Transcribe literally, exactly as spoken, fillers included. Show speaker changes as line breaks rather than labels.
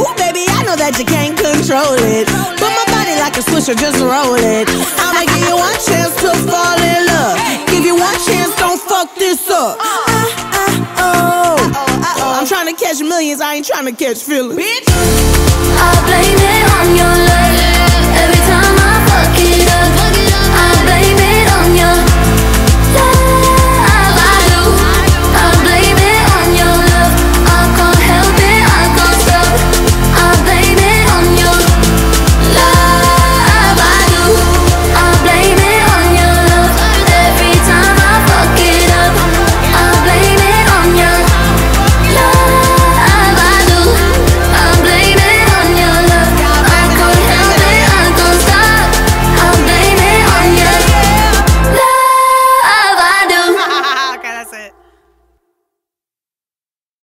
Ooh, baby, I know that you can't control it, but my body like a swisher, just roll it. I'ma give you one chance to fall in love. Give you one chance, don't fuck this up. Ah, ah, oh. I'm trying to catch millions, I ain't trying to catch feelings. Bitch.